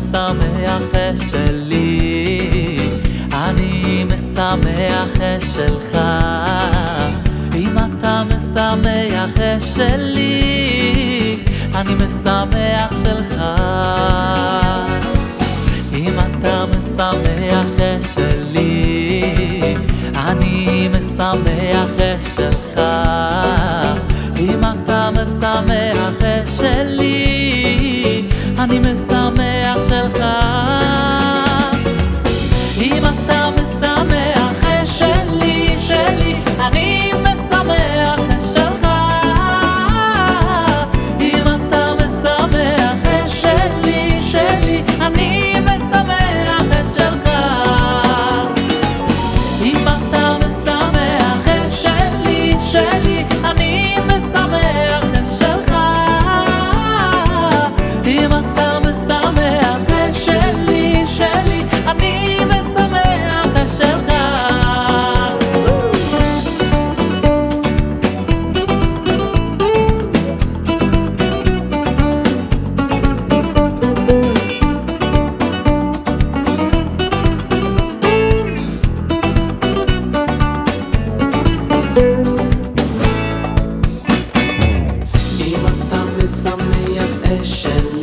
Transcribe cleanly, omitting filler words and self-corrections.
משמח את שלי, אני משמח את שלך. אם אתה משמח את שלי, אני משמח שלך. אם אתה משמח את שלי, אני משמח את שלך. אם אתה משמח את שלי, אני משמח שלך. אם אתה משמח את שלי, שלי, אני משמח את שלך. אם אתה משמח את שלי, שלי, אני משמח את שלך. אם אתה משמח את שלי, שלי, אני משמח את שלך. אם אתה משמח את שלי, שלי, אני משמח את שלך. אם אתה משמח את שלי,